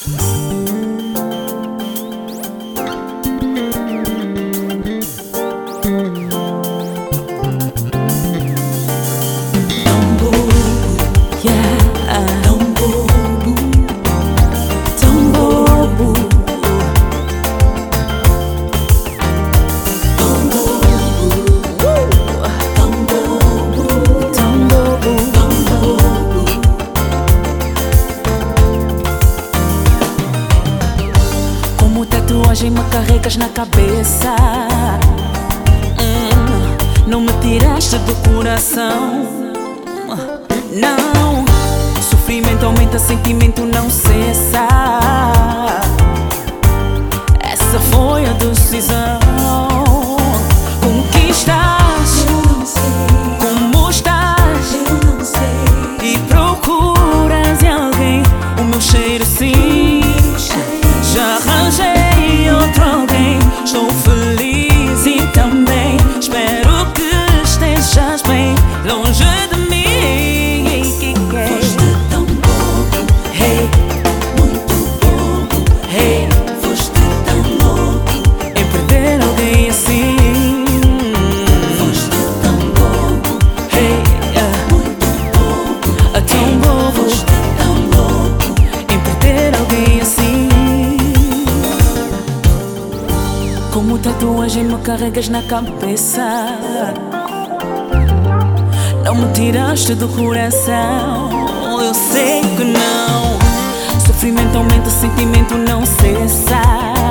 Tatuagem me carregas na cabeça. Não me tiraste do coração. Não. Sofrimento aumenta, sentimento não cessa. Essa foi a decisão. Como que estás? Eu não sei. Como estás? Eu não sei. E procuras em alguém o meu cheiro sim. Já arranjei outro alguém. Estou feliz e também espero que estejas bem longe de mim. Foste tão bobo, Hey, muito bobo. hey, Foste tão louco, em perder alguém assim. foste tão bobo, Hey, muito bobo. tão bobo Foste tão louco, em perder alguém assim. Como tatuagem me carregas na cabeça. Não me tiraste do coração. Eu sei que não. Sofrimento aumenta, sentimento não cessa.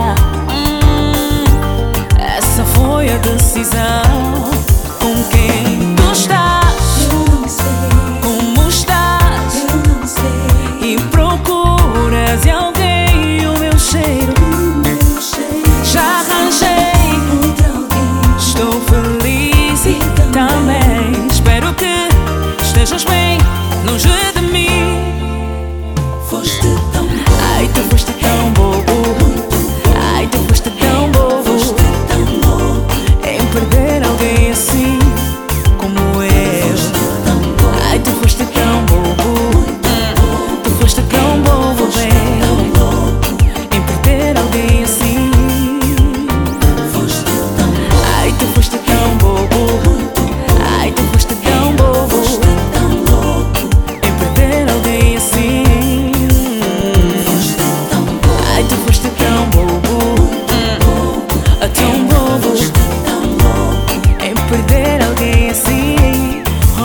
Essa foi a decisão. Com quem tu estás? eu não sei. Como estás? Eu não sei. E procuras em alguém o meu cheiro. Meu cheiro, Já arranjei, outro alguém. estou feliz e também espero que estejas bem longe de mim. Foste tão bobo, Ai, tu foste tão bobo. Ai, tu foste tão bobo foste tão louco, em perder alguém assim como eu. tão bobo, Ai, tu foste tão bobo. Tu foste tão bobo, bem, tão louco. em perder alguém assim. Foste tão bobo, Ai, tu foste tão bobo. Ai, tu foste tão bobo tão louco. em perder alguém assim. Foste tão bobo, Ai, tu foste tão bobo. Tão bobo tão louco. em perder alguém assim.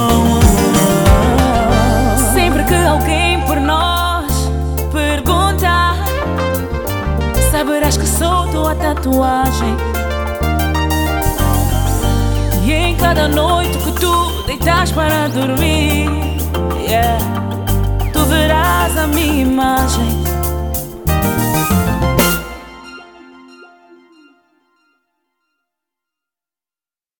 Sempre que alguém por nós perguntar, saberás que sou tua tatuagem. E em cada noite que tu deitas para dormir, tu verás a minha imagem.